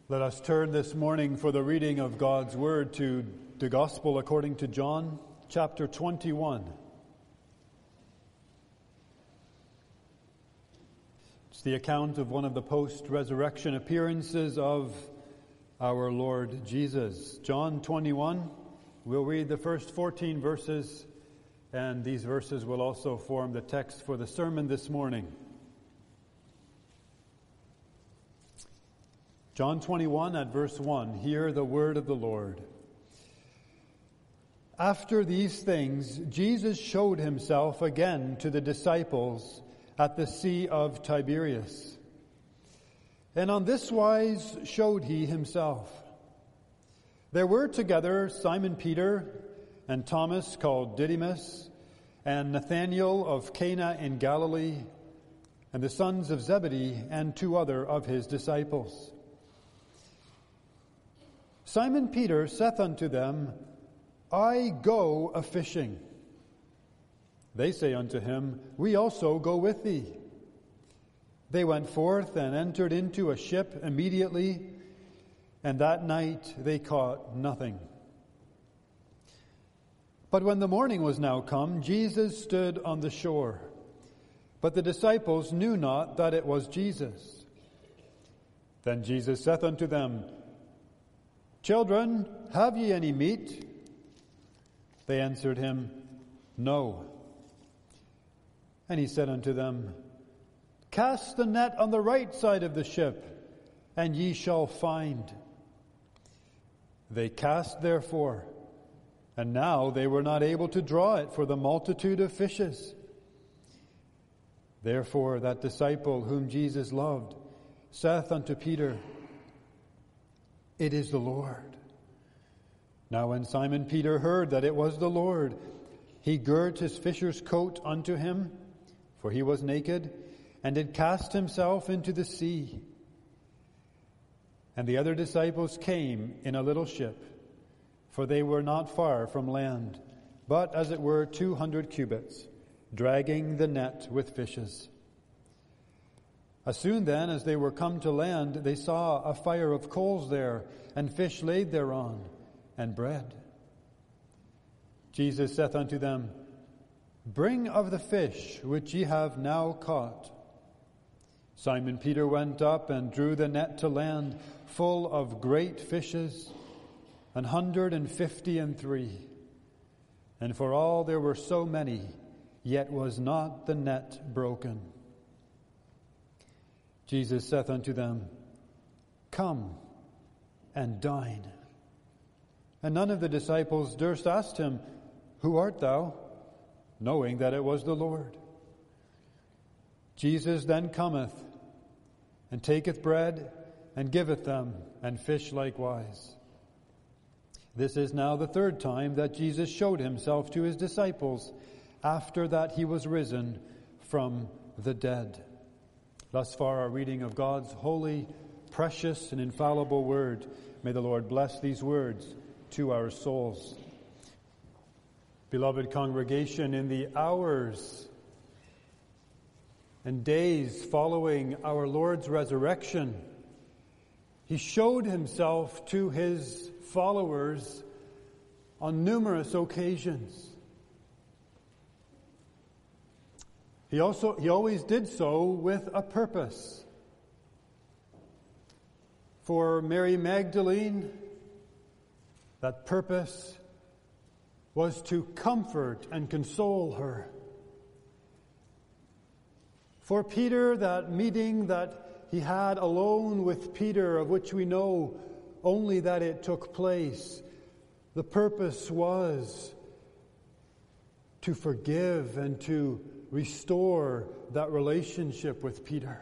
Let us turn this morning for the reading of God's Word to the Gospel according to John, chapter 21. It's the account of one of the post-resurrection appearances of our Lord Jesus. John 21, we'll read the first 14 verses, and these verses will also form the text for the sermon this morning. John 21 at verse 1, hear the word of the Lord. After these things, Jesus showed himself again to the disciples at the Sea of Tiberias. And on this wise showed he himself. There were together Simon Peter and Thomas called Didymus, and Nathanael of Cana in Galilee, and the sons of Zebedee, and two other of his disciples. Simon Peter saith unto them, I go a-fishing. They say unto him, We also go with thee. They went forth and entered into a ship immediately, and that night they caught nothing. But when the morning was now come, Jesus stood on the shore. But the disciples knew not that it was Jesus. Then Jesus saith unto them, Children, have ye any meat? They answered him, No. And he said unto them, Cast the net on the right side of the ship, and ye shall find. They cast therefore, and now they were not able to draw it for the multitude of fishes. Therefore that disciple whom Jesus loved saith unto Peter, It is the Lord. Now when Simon Peter heard that it was the Lord, he girt his fisher's coat unto him, for he was naked, and did cast himself into the sea. And the other disciples came in a little ship, for they were not far from land, but as it were 200 cubits, dragging the net with fishes. As soon then as they were come to land, they saw a fire of coals there, and fish laid thereon, and bread. Jesus saith unto them, Bring of the fish which ye have now caught. Simon Peter went up and drew the net to land, full of great fishes, 153. And for all there were so many, yet was not the net broken. Jesus saith unto them, Come and dine. And none of the disciples durst ask him, Who art thou? Knowing that it was the Lord. Jesus then cometh, and taketh bread, and giveth them, and fish likewise. This is now the third time that Jesus showed himself to his disciples, after that he was risen from the dead. Thus far our reading of God's holy, precious, and infallible word. May the Lord bless these words to our souls. Beloved congregation, in the hours and days following our Lord's resurrection, he showed himself to his followers on numerous occasions. He always did so with a purpose. For Mary Magdalene, that purpose was to comfort and console her. For Peter, that meeting that he had alone with Peter, of which we know only that it took place, the purpose was to forgive and to restore that relationship with Peter.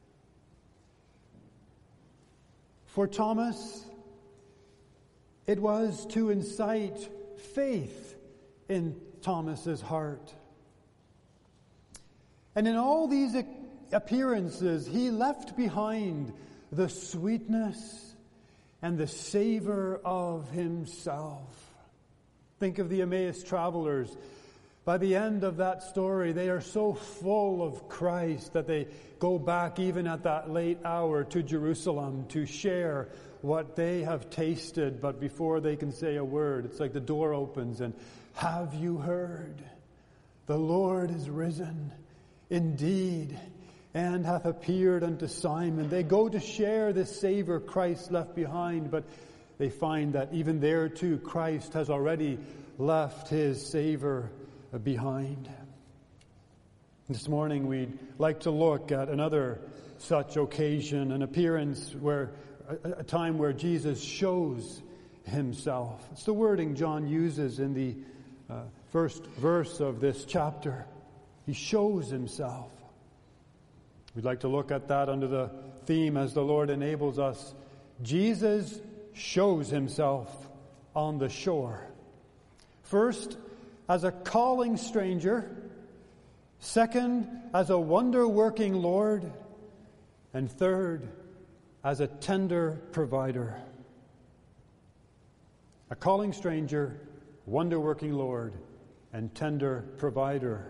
For Thomas, it was to incite faith in Thomas's heart. And in all these appearances, he left behind the sweetness and the savor of himself. Think of the Emmaus travelers By the end of that story, they are so full of Christ that they go back even at that late hour to Jerusalem to share what they have tasted. But before they can say a word, it's like the door opens and, "Have you heard? The Lord is risen indeed, and hath appeared unto Simon." They go to share this Savior Christ left behind, but they find that even there too, Christ has already left his Savior behind. This morning we'd like to look at another such occasion, an appearance where a time where Jesus shows himself. It's the wording John uses in the first verse of this chapter. He shows himself. We'd like to look at that under the theme, as the Lord enables us. Jesus shows himself on the shore. First, as a calling stranger. Second, as a wonder-working Lord. And third, as a tender provider. A calling stranger, wonder-working Lord, and tender provider.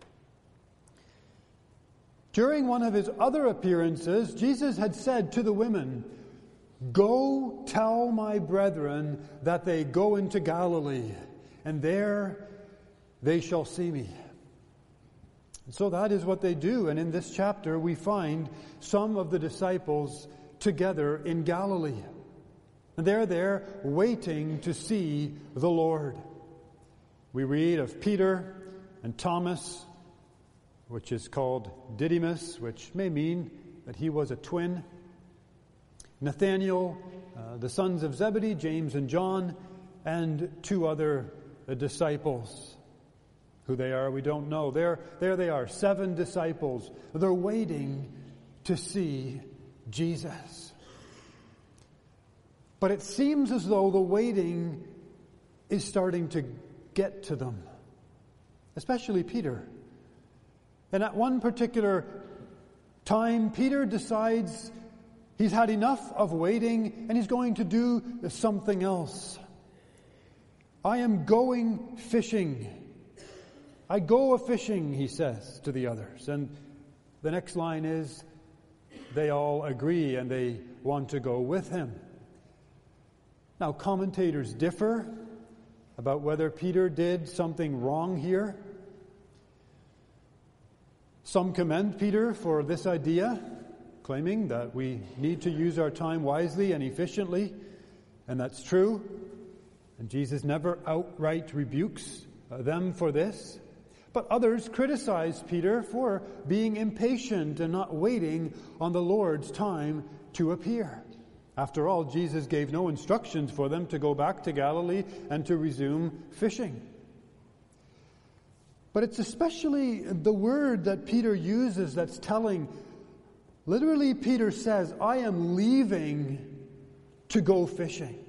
During one of his other appearances, Jesus had said to the women, "Go tell my brethren that they go into Galilee, and there they shall see me." And so that is what they do. And in this chapter, we find some of the disciples together in Galilee. And they're there waiting to see the Lord. We read of Peter and Thomas, which is called Didymus, which may mean that he was a twin. Nathanael, the sons of Zebedee, James and John, and two other disciples. Who they are, we don't know. There they are, 7 disciples. They're waiting to see Jesus. But it seems as though the waiting is starting to get to them, especially Peter. And at one particular time, Peter decides he's had enough of waiting and he's going to do something else. "I am going fishing. I go a-fishing," he says to the others. And the next line is, they all agree and they want to go with him. Now, commentators differ about whether Peter did something wrong here. Some commend Peter for this idea, claiming that we need to use our time wisely and efficiently, and that's true. And Jesus never outright rebukes them for this. But others criticize Peter for being impatient and not waiting on the Lord's time to appear. After all, Jesus gave no instructions for them to go back to Galilee and to resume fishing. But it's especially the word that Peter uses that's telling. Literally, Peter says, "I am leaving to go fishing."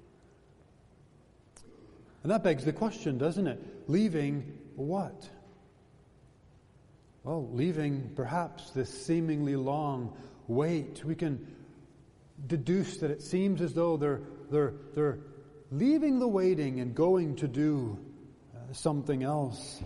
And that begs the question, doesn't it? Leaving what? Well, leaving perhaps this seemingly long wait. We can deduce that it seems as though they're leaving the waiting and going to do something else.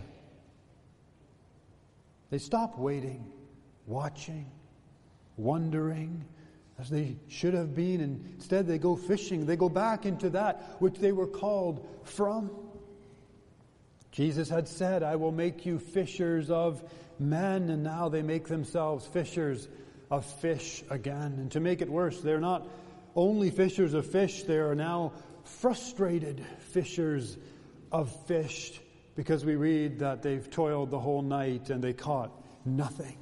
They stop waiting, watching, wondering, as they should have been, and instead they go fishing. They go back into that which they were called from. Jesus had said, "I will make you fishers of men," and now they make themselves fishers of fish again. And to make it worse, they're not only fishers of fish, they are now frustrated fishers of fish, because we read that they've toiled the whole night and they caught nothing.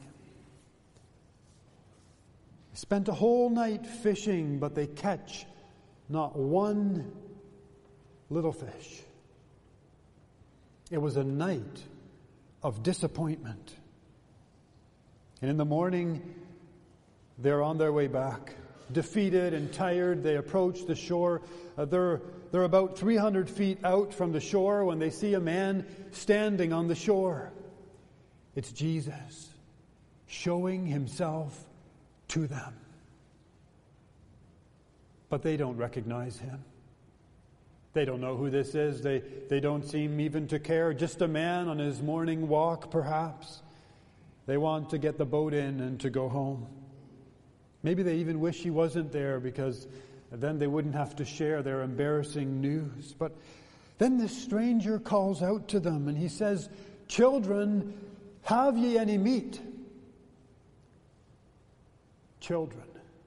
They spent a whole night fishing, but they catch not one little fish. It was a night of disappointment. And in the morning, they're on their way back. Defeated and tired, they approach the shore. They're about 300 feet out from the shore when they see a man standing on the shore. It's Jesus showing himself to them. But they don't recognize him. They don't know who this is. They don't seem even to care. Just a man on his morning walk, perhaps. They want to get the boat in and to go home. Maybe they even wish he wasn't there, because then they wouldn't have to share their embarrassing news. But then this stranger calls out to them and he says, "Children, have ye any meat?" Children.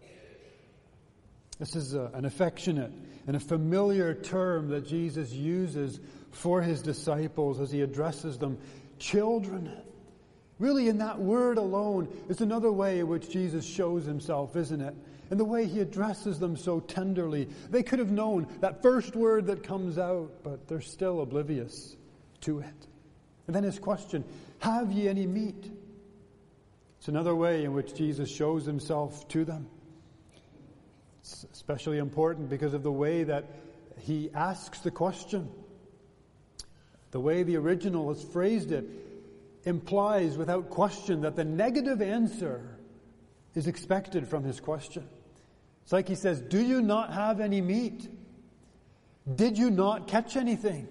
This is an affectionate and a familiar term that Jesus uses for his disciples as he addresses them. Children. Really, in that word alone is another way in which Jesus shows himself, isn't it? And the way he addresses them so tenderly. They could have known that first word that comes out, but they're still oblivious to it. And then his question, "Have ye any meat?" It's another way in which Jesus shows himself to them. It's especially important because of the way that he asks the question. The way the original has phrased it implies without question that the negative answer is expected from his question. It's like he says, "Do you not have any meat? Did you not catch anything?"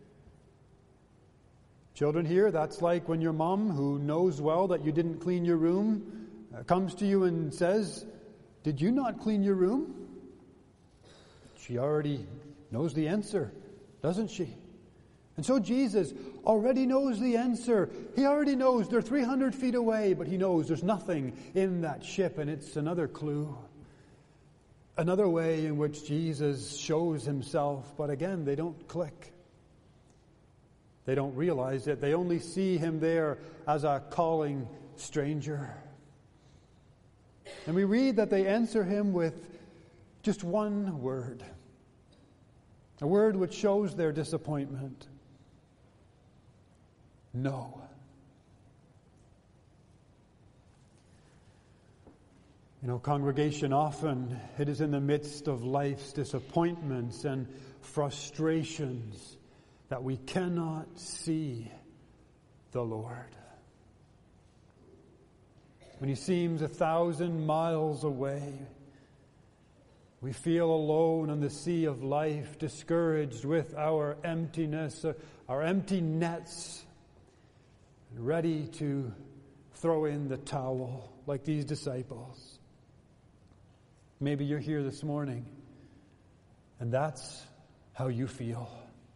Children here, that's like when your mom, who knows well that you didn't clean your room, comes to you and says, "Did you not clean your room?" She already knows the answer, doesn't she? And so Jesus already knows the answer. He already knows they're 300 feet away, but he knows there's nothing in that ship, and it's another clue. Another way in which Jesus shows himself, but again, they don't click. They don't realize it. They only see him there as a calling stranger. And we read that they answer him with just one word. A word which shows their disappointment. No. You know, congregation, often it is in the midst of life's disappointments and frustrations that we cannot see the Lord. When he seems 1,000 miles away, we feel alone on the sea of life, discouraged with our emptiness, our empty nets, ready to throw in the towel like these disciples. Maybe you're here this morning, and that's how you feel.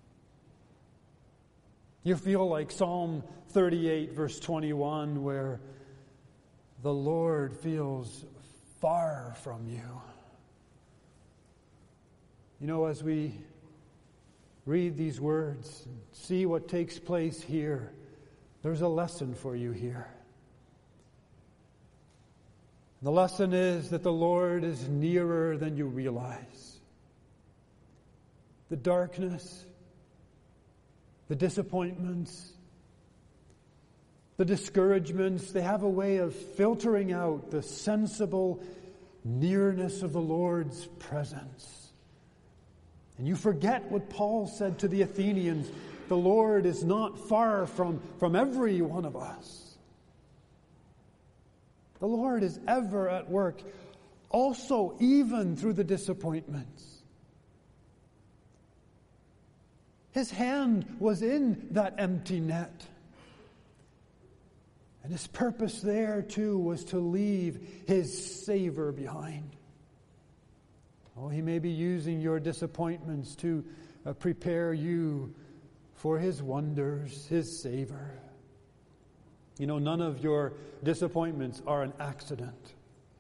You feel like Psalm 38, verse 21, where the Lord feels far from you. You know, as we read these words and see what takes place here, there's a lesson for you here. The lesson is that the Lord is nearer than you realize. The darkness, the disappointments, the discouragements, they have a way of filtering out the sensible nearness of the Lord's presence. And you forget what Paul said to the Athenians, the Lord is not far from every one of us. The Lord is ever at work, also even through the disappointments. His hand was in that empty net. And his purpose there, too, was to leave his savor behind. Oh, he may be using your disappointments to prepare you for his wonders, his savor. You know, none of your disappointments are an accident.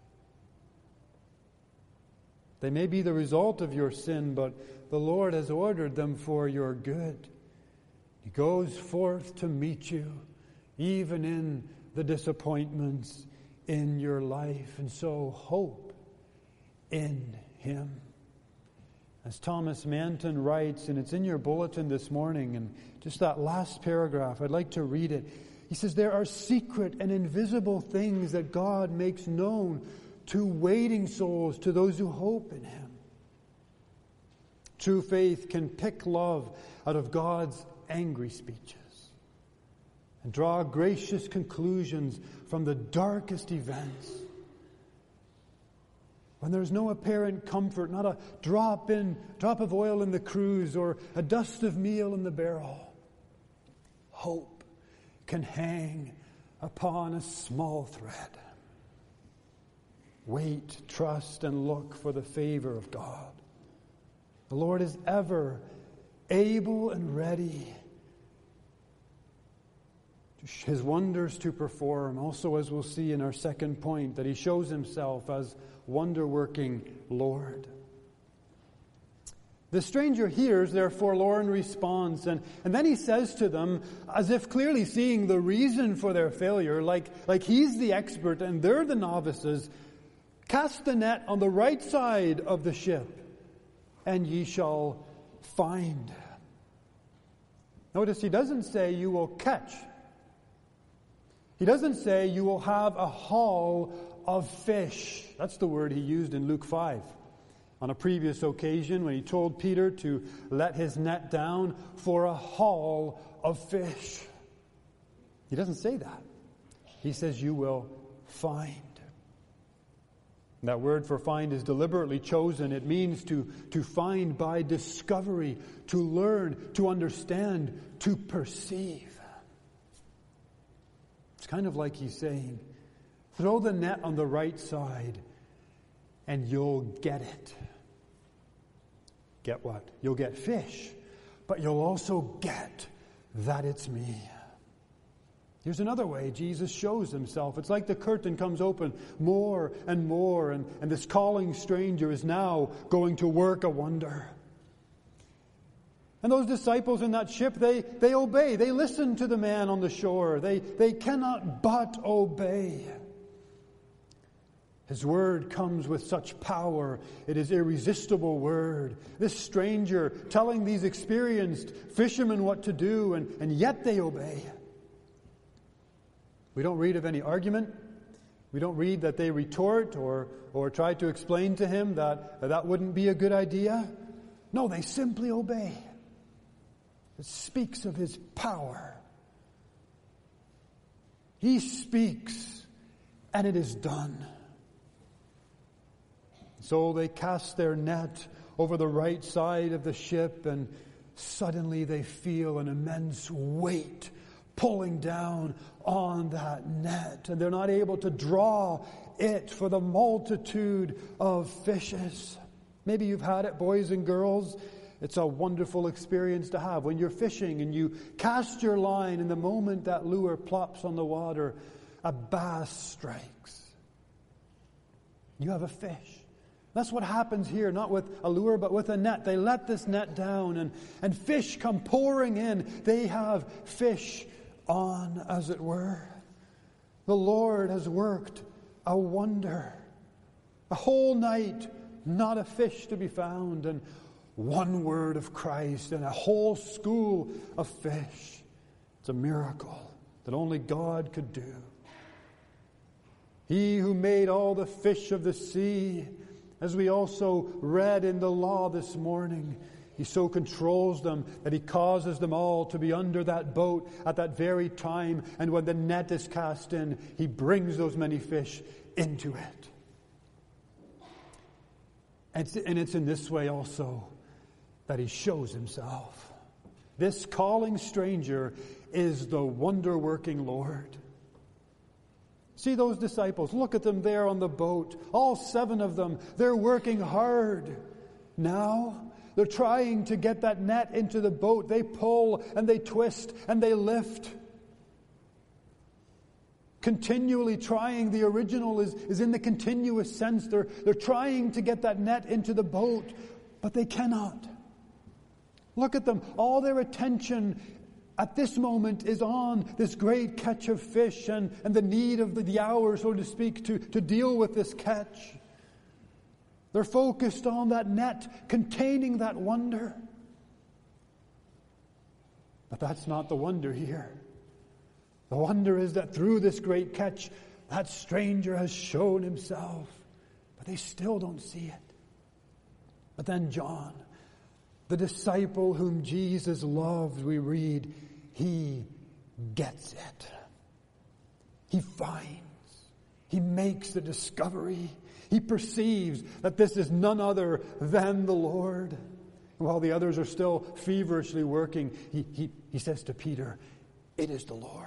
They may be the result of your sin, but the Lord has ordered them for your good. He goes forth to meet you, even in the disappointments in your life. And so hope in him. As Thomas Manton writes, and it's in your bulletin this morning, and just that last paragraph, I'd like to read it. He says, there are secret and invisible things that God makes known to waiting souls, to those who hope in him. True faith can pick love out of God's angry speeches and draw gracious conclusions from the darkest events. when there's no apparent comfort, not a drop of oil in the cruse or a dust of meal in the barrel, hope can hang upon a small thread. Wait, trust, and look for the favor of God. The Lord is ever able and ready His wonders to perform. Also, as we'll see in our second point, that He shows Himself as wonder-working Lord. The stranger hears their forlorn response, and then he says to them, as if clearly seeing the reason for their failure, like he's the expert and they're the novices, "Cast the net on the right side of the ship, and ye shall find." Notice he doesn't say you will catch. He doesn't say you will have a haul of fish. That's the word he used in Luke 5. On a previous occasion when he told Peter to let his net down for a haul of fish. He doesn't say that. He says you will find. And that word for find is deliberately chosen. It means to find by discovery, to learn, to understand, to perceive. It's kind of like he's saying, throw the net on the right side and you'll get it. Get what? You'll get fish, but you'll also get that it's me. Here's another way Jesus shows Himself. It's like the curtain comes open more and more, and this calling stranger is now going to work a wonder. And those disciples in that ship, they obey. They listen to the man on the shore. They cannot but obey. His word comes with such power. It is irresistible word. This stranger telling these experienced fishermen what to do, and yet they obey. We don't read of any argument. We don't read that they retort or try to explain to him that wouldn't be a good idea. No, they simply obey. It speaks of His power. He speaks, and it is done. So they cast their net over the right side of the ship, and suddenly they feel an immense weight pulling down on that net, and they're not able to draw it for the multitude of fishes. Maybe you've had it, boys and girls. It's a wonderful experience to have when you're fishing and you cast your line, and the moment that lure plops on the water, a bass strikes. You have a fish. That's what happens here, not with a lure, but with a net. They let this net down, and fish come pouring in. They have fish on, as it were. The Lord has worked a wonder. A whole night, not a fish to be found, and one word of Christ and a whole school of fish. It's a miracle that only God could do. He who made all the fish of the sea, as we also read in the law this morning, He so controls them that He causes them all to be under that boat at that very time. And when the net is cast in, He brings those many fish into it. And it's in this way also that He shows Himself. This calling stranger is the wonder-working Lord. See those disciples. Look at them there on the boat. All 7 of them. They're working hard. Now, they're trying to get that net into the boat. They pull and they twist and they lift. Continually trying. The original is in the continuous sense. They're trying to get that net into the boat, but they cannot. Look at them. All their attention at this moment is on this great catch of fish and the need of the hour, so to speak, to deal with this catch. They're focused on that net containing that wonder. But that's not the wonder here. The wonder is that through this great catch, that stranger has shown Himself. But they still don't see it. But then John, the disciple whom Jesus loved, we read, he gets it. He finds. He makes the discovery. He perceives that this is none other than the Lord. While the others are still feverishly working, he says to Peter, "It is the Lord."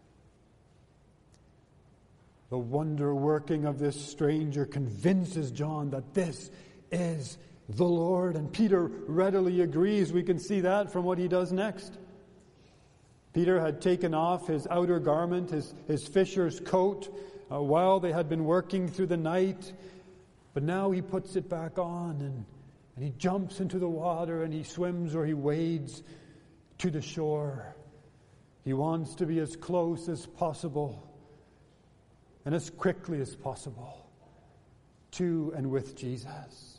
The wonder working of this stranger convinces John that this is the Lord, and Peter readily agrees. We can see that from what he does next. Peter had taken off his outer garment, his fisher's coat, while they had been working through the night, but now he puts it back on and he jumps into the water and he swims or he wades to the shore. He wants to be as close as possible and as quickly as possible to and with Jesus.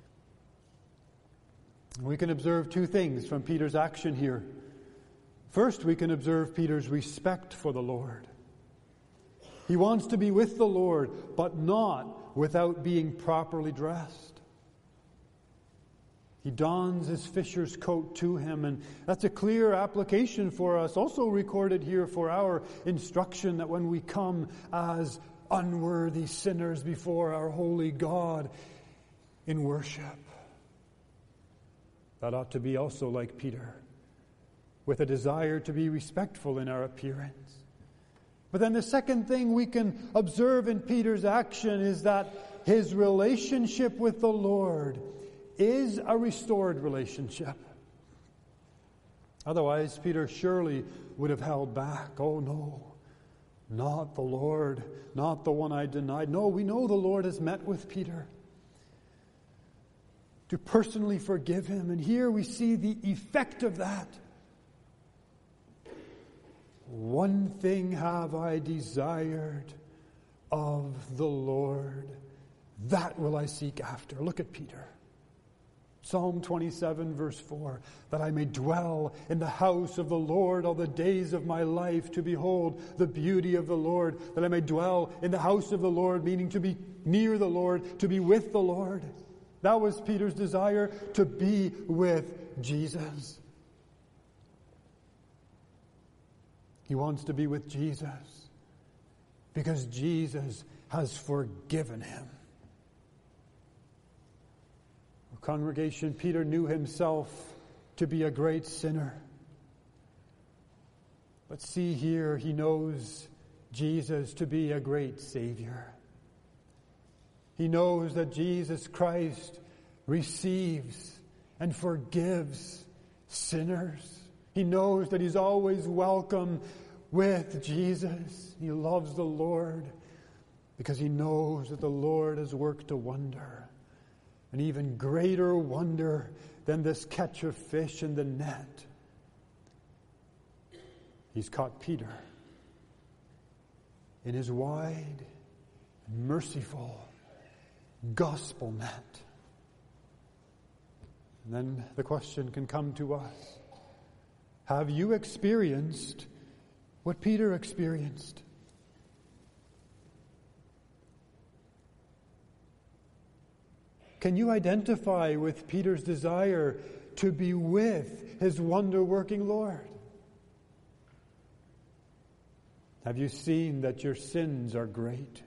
We can observe two things from Peter's action here. First, we can observe Peter's respect for the Lord. He wants to be with the Lord, but not without being properly dressed. He dons his fisher's coat to him, and that's a clear application for us, also recorded here for our instruction, that when we come as unworthy sinners before our holy God in worship, that ought to be also like Peter, with a desire to be respectful in our appearance. But then the second thing we can observe in Peter's action is that his relationship with the Lord is a restored relationship. Otherwise, Peter surely would have held back. Oh no, not the Lord, not the one I denied. No, we know the Lord has met with Peter to personally forgive him. And here we see the effect of that. One thing have I desired of the Lord, that will I seek after. Look at Peter. Psalm 27, verse 4, that I may dwell in the house of the Lord all the days of my life, to behold the beauty of the Lord, that I may dwell in the house of the Lord, meaning to be near the Lord, to be with the Lord. That was Peter's desire, to be with Jesus. He wants to be with Jesus because Jesus has forgiven him. Congregation, Peter knew himself to be a great sinner. But see here, he knows Jesus to be a great Savior. He knows that Jesus Christ receives and forgives sinners. He knows that he's always welcome with Jesus. He loves the Lord because he knows that the Lord has worked a wonder. An even greater wonder than this catch of fish in the net. He's caught Peter in his wide, merciful gospel net. And then the question can come to us. Have you experienced what Peter experienced? Can you identify with Peter's desire to be with his wonder-working Lord? Have you seen that your sins are great?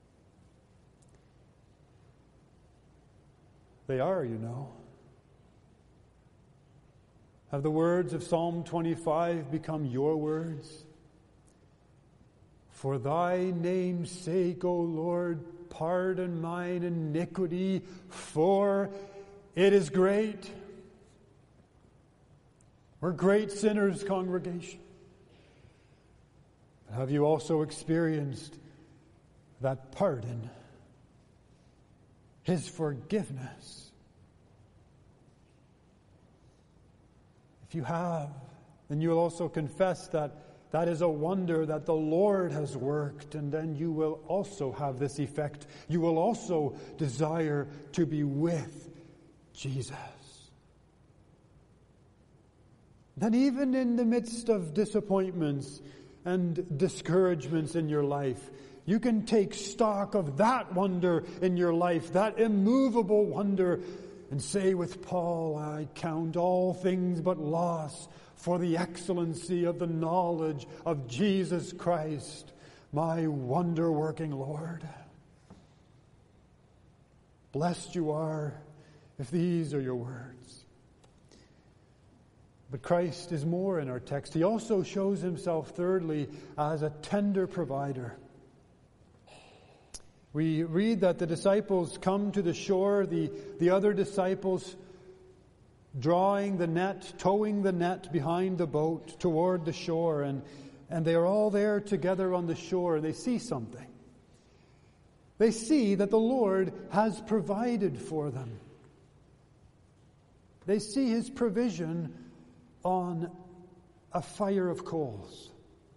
They are, you know. Have the words of Psalm 25 become your words? For thy name's sake, O Lord, pardon mine iniquity, for it is great. We're great sinners, congregation. But have you also experienced that pardon, his forgiveness? If you have, then you will also confess that that is a wonder that the Lord has worked, and then you will also have this effect. You will also desire to be with Jesus. Then even in the midst of disappointments and discouragements in your life, you can take stock of that wonder in your life, that immovable wonder, and say with Paul, I count all things but loss for the excellency of the knowledge of Jesus Christ, my wonder-working Lord. Blessed you are if these are your words. But Christ is more in our text. He also shows himself, thirdly, as a tender provider. We read that the disciples come to the shore, the other disciples drawing the net, towing the net behind the boat toward the shore, and they are all there together on the shore, and they see something. They see that the Lord has provided for them. They see his provision on a fire of coals.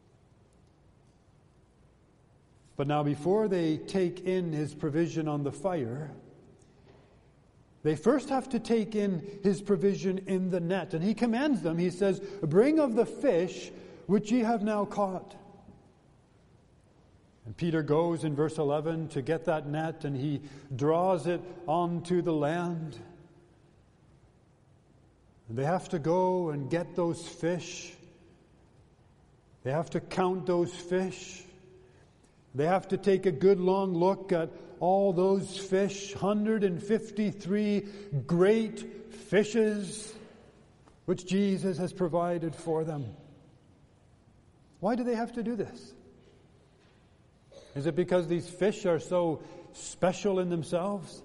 But now before they take in his provision on the fire, they first have to take in his provision in the net. And he commands them, he says, "Bring of the fish which ye have now caught." And Peter goes in verse 11 to get that net, and he draws it onto the land. And they have to go and get those fish. They have to count those fish. They have to take a good long look at all those fish, 153 great fishes which Jesus has provided for them. Why do they have to do this? Is it because these fish are so special in themselves?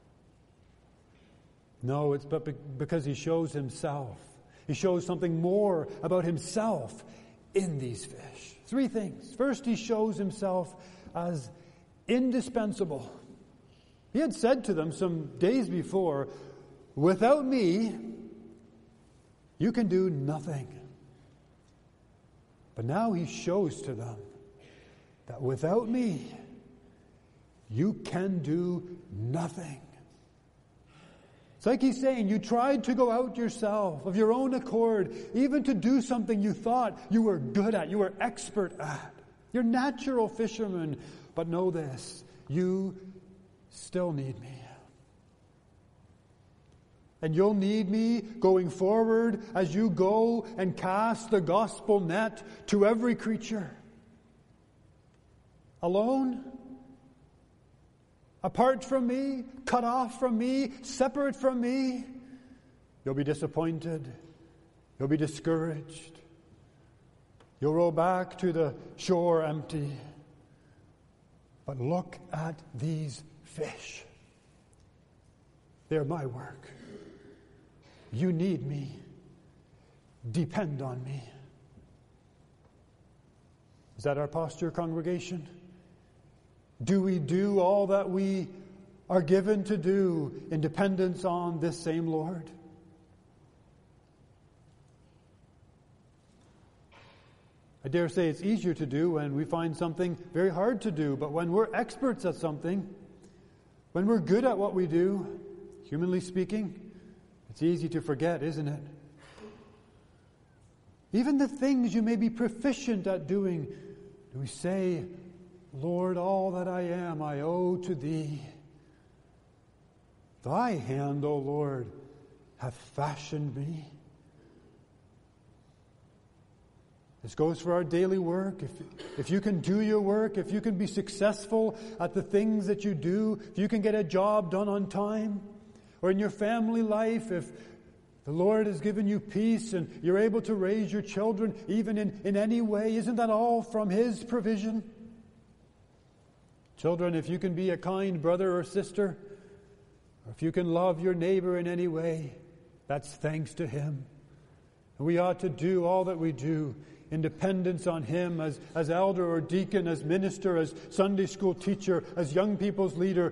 No, it's because he shows himself. He shows something more about himself in these fish. Three things. First, he shows himself as indispensable. He had said to them some days before, "Without me, you can do nothing." But now he shows to them that without me, you can do nothing. It's like he's saying, you tried to go out yourself, of your own accord, even to do something you thought you were good at, you were expert at. You're natural fishermen, but know this, you still need me. And you'll need me going forward as you go and cast the gospel net to every creature. Alone? Apart from me? Cut off from me? Separate from me? You'll be disappointed. You'll be discouraged. You'll roll back to the shore empty. But look at these fish. They're my work. You need me. Depend on me. Is that our posture, congregation? Do we do all that we are given to do in dependence on this same Lord? I dare say it's easier to do when we find something very hard to do, but when we're experts at something, when we're good at what we do, humanly speaking, it's easy to forget, isn't it? Even the things you may be proficient at doing, do we say, "Lord, all that I am, I owe to Thee. Thy hand, O Lord, hath fashioned me." This goes for our daily work. If you can do your work, if you can be successful at the things that you do, if you can get a job done on time, or in your family life, if the Lord has given you peace and you're able to raise your children even in any way, isn't that all from His provision? Children, if you can be a kind brother or sister, or if you can love your neighbor in any way, that's thanks to Him. And we ought to do all that we do in dependence on Him as elder or deacon, as minister, as Sunday school teacher, as young people's leader.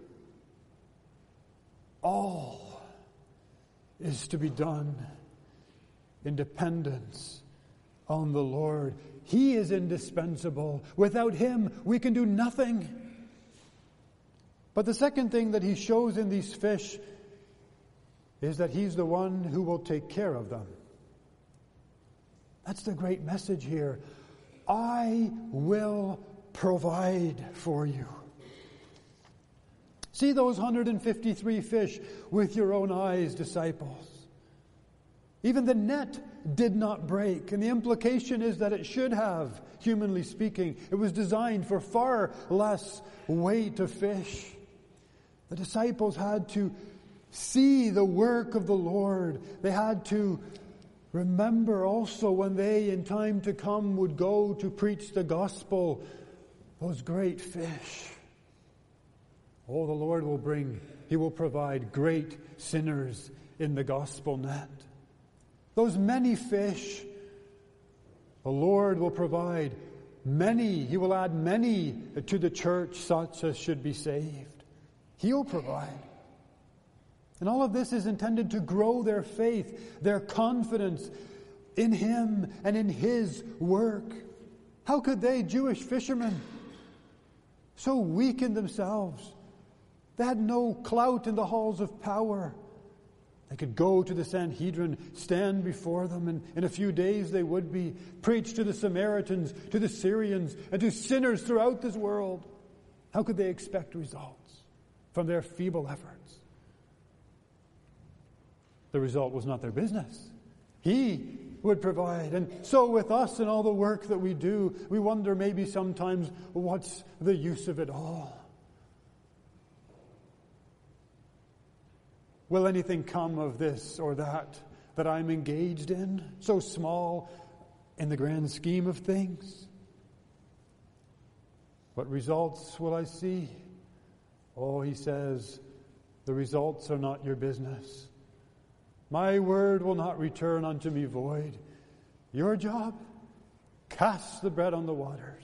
All is to be done in dependence on the Lord. He is indispensable. Without Him, we can do nothing. But the second thing that He shows in these fish is that He's the one who will take care of them. That's the great message here. I will provide for you. See those 153 fish with your own eyes, disciples. Even the net did not break, and the implication is that it should have, humanly speaking. It was designed for far less weight of fish. The disciples had to see the work of the Lord. They had to remember also when they, in time to come, would go to preach the gospel, those great fish. Oh, the Lord will bring, He will provide great sinners in the gospel net. Those many fish, the Lord will provide many. He will add many to the church, such as should be saved. He'll provide. And all of this is intended to grow their faith, their confidence in Him and in His work. How could they, Jewish fishermen, so weak in themselves? They had no clout in the halls of power. They could go to the Sanhedrin, stand before them, and in a few days they would be preached to the Samaritans, to the Syrians, and to sinners throughout this world. How could they expect results from their feeble efforts? The result was not their business. He would provide. And so with us and all the work that we do, we wonder maybe sometimes, what's the use of it all? Will anything come of this or that I'm engaged in? So small in the grand scheme of things. What results will I see? Oh, he says, the results are not your business. My word will not return unto me void. Your job? Cast the bread on the waters.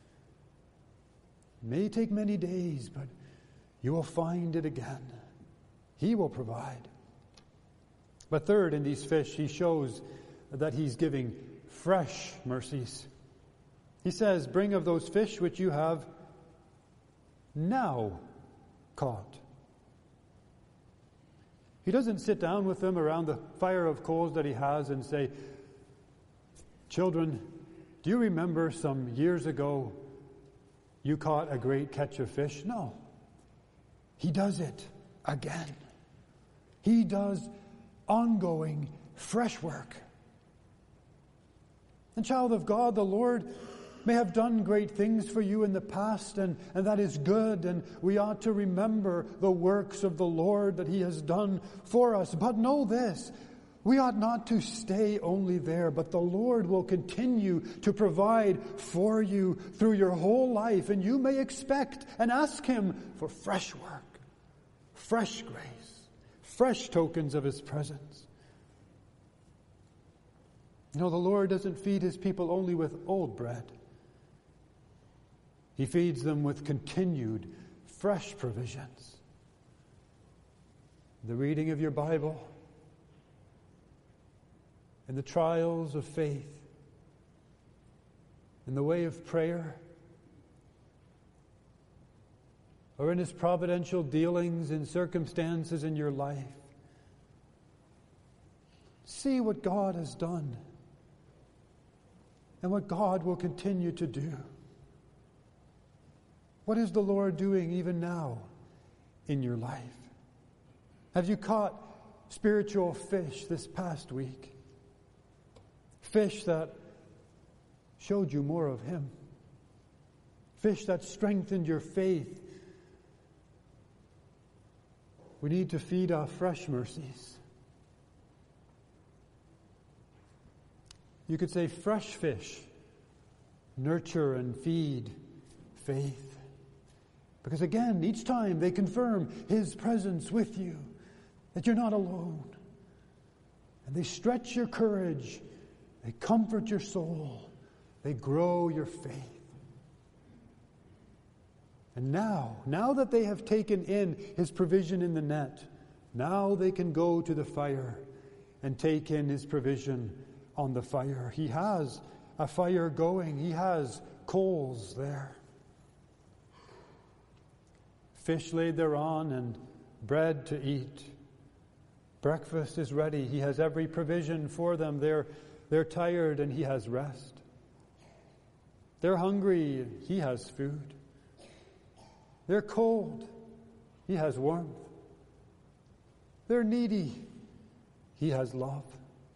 It may take many days, but you will find it again. He will provide. But third, in these fish, he shows that he's giving fresh mercies. He says, bring of those fish which you have now caught. He doesn't sit down with them around the fire of coals that he has and say, children, do you remember some years ago you caught a great catch of fish? No. He does it again. He does ongoing, fresh work. And child of God, the Lord may have done great things for you in the past, and that is good, and we ought to remember the works of the Lord that He has done for us. But know this, we ought not to stay only there, but the Lord will continue to provide for you through your whole life, and you may expect and ask Him for fresh work, fresh grace, fresh tokens of His presence. You know, the Lord doesn't feed His people only with old bread. He feeds them with continued, fresh provisions. The reading of your Bible, in the trials of faith, in the way of prayer, or in His providential dealings in circumstances in your life. See what God has done and what God will continue to do. What is the Lord doing even now in your life? Have you caught spiritual fish this past week? Fish that showed you more of Him. Fish that strengthened your faith. We need to feed off fresh mercies. You could say fresh fish nurture and feed faith. Because again, each time they confirm His presence with you, that you're not alone. And they stretch your courage, they comfort your soul, they grow your faith. And now that they have taken in His provision in the net, now they can go to the fire and take in His provision on the fire. He has a fire going. He has coals there. Fish laid thereon and bread to eat. Breakfast is ready. He has every provision for them. They're tired and He has rest. They're hungry. He has food. They're cold. He has warmth. They're needy. He has love.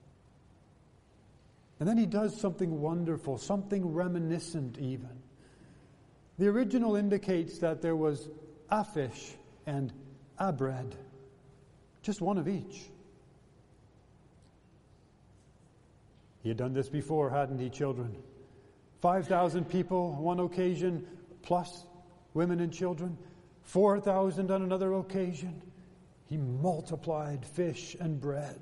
And then He does something wonderful, something reminiscent even. The original indicates that there was a fish and a bread. Just one of each. He had done this before, hadn't he, children? 5,000 people on one occasion, plus women and children. 4,000 on another occasion. He multiplied fish and bread.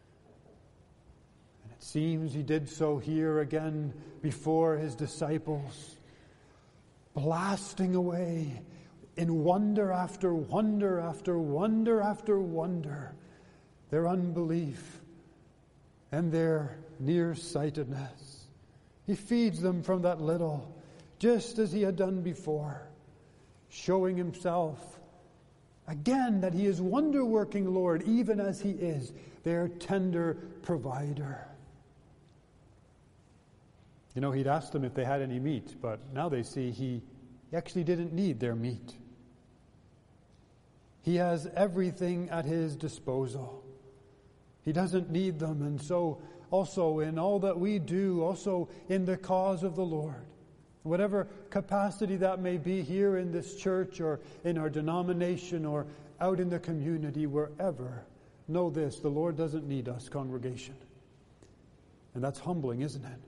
And it seems he did so here again before his disciples, blasting away in wonder after wonder after wonder after wonder, their unbelief and their nearsightedness. He feeds them from that little, just as he had done before, showing himself again that he is wonder-working Lord, even as he is their tender provider. You know, he'd asked them if they had any meat, but now they see he actually didn't need their meat. He has everything at his disposal. He doesn't need them, and so also in all that we do, also in the cause of the Lord, whatever capacity that may be here in this church or in our denomination or out in the community, wherever, know this, the Lord doesn't need us, congregation. And that's humbling, isn't it?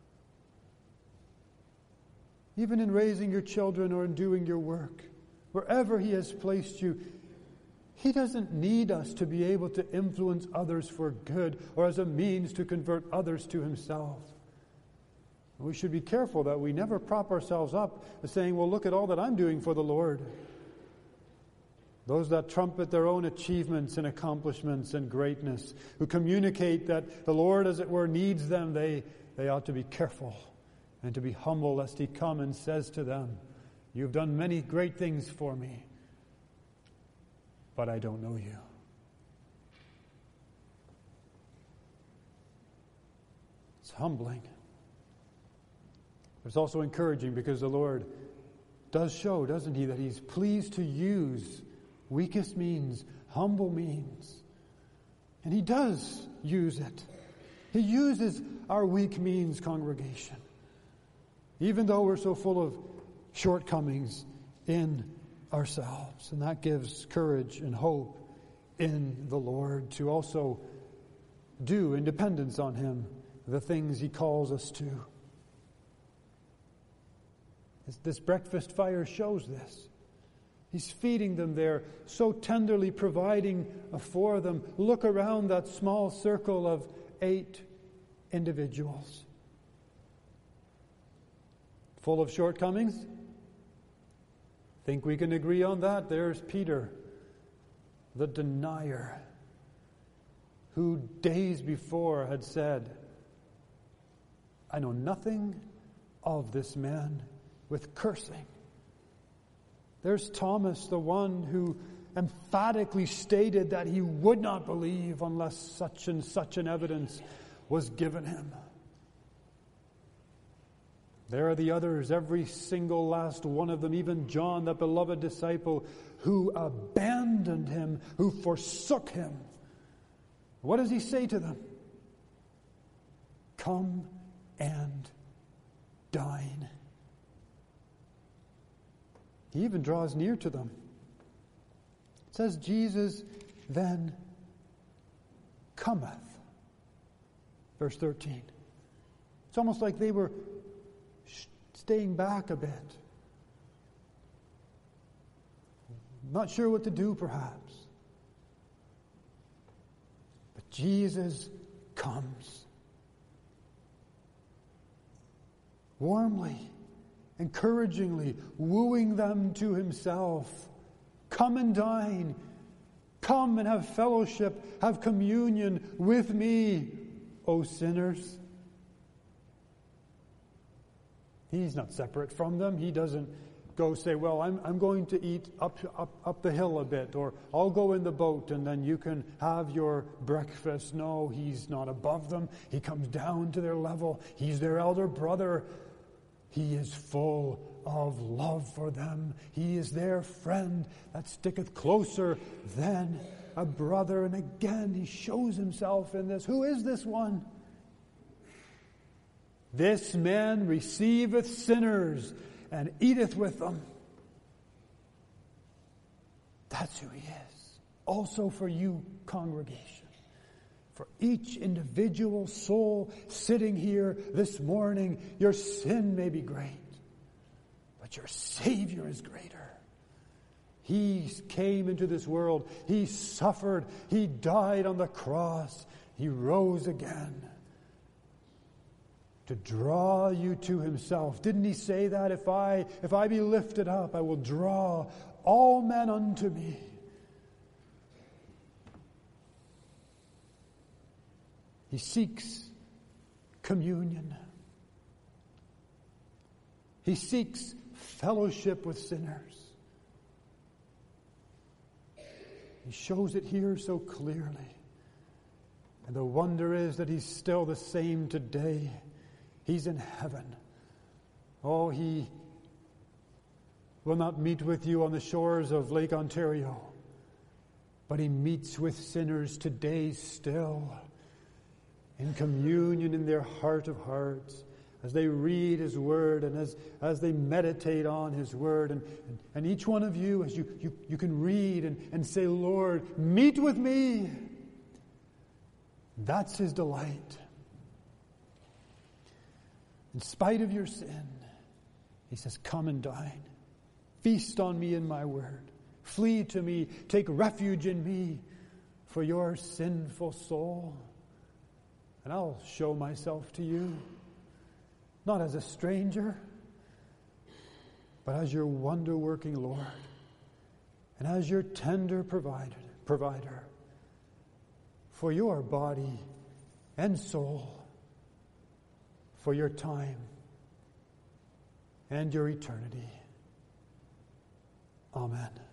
Even in raising your children or in doing your work, wherever he has placed you, he doesn't need us to be able to influence others for good or as a means to convert others to himself. We should be careful that we never prop ourselves up as saying, well, look at all that I'm doing for the Lord. Those that trumpet their own achievements and accomplishments and greatness, who communicate that the Lord, as it were, needs them, they ought to be careful and to be humble lest he come and says to them, you've done many great things for me, but I don't know you. It's humbling. It's also encouraging because the Lord does show, doesn't he, that he's pleased to use weakest means, humble means. And he does use it. He uses our weak means, congregation. Even though we're so full of shortcomings in ourselves. And that gives courage and hope in the Lord to also do in dependence on him the things he calls us to. This breakfast fire shows this. He's feeding them there, so tenderly providing for them. Look around that small circle of 8 individuals. Full of shortcomings? Think we can agree on that? There's Peter, the denier, who days before had said, I know nothing of this man, with cursing. There's Thomas, the one who emphatically stated that he would not believe unless such and such an evidence was given him. There are the others, every single last one of them, even John, that beloved disciple, who abandoned him, who forsook him. What does he say to them? Come and dine. He even draws near to them. It says, Jesus then cometh. Verse 13. It's almost like they were staying back a bit. Not sure what to do, perhaps. But Jesus comes. Warmly, encouragingly, wooing them to himself. Come and dine. Come and have fellowship, have communion with me, O sinners. He's not separate from them. He doesn't go say, well, I'm going to eat up the hill a bit, or I'll go in the boat and then you can have your breakfast. No, he's not above them. He comes down to their level. He's their elder brother. He is full of love for them. He is their friend that sticketh closer than a brother. And again, he shows himself in this. Who is this one? This man receiveth sinners and eateth with them. That's who he is. Also for you, congregation. For each individual soul sitting here this morning, your sin may be great, but your Savior is greater. He came into this world. He suffered. He died on the cross. He rose again to draw you to himself. Didn't he say that? If I be lifted up, I will draw all men unto me. He seeks communion. He seeks fellowship with sinners. He shows it here so clearly. And the wonder is that he's still the same today. He's in heaven. Oh, he will not meet with you on the shores of Lake Ontario, but he meets with sinners today still, in communion in their heart of hearts, as they read his word and as they meditate on his word. And each one of you, as you can read and say, Lord, meet with me. That's his delight. In spite of your sin, he says, come and dine. Feast on me in my word. Flee to me. Take refuge in me for your sinful soul. And I'll show myself to you, not as a stranger, but as your wonder-working Lord and as your tender provider for your body and soul, for your time and your eternity. Amen.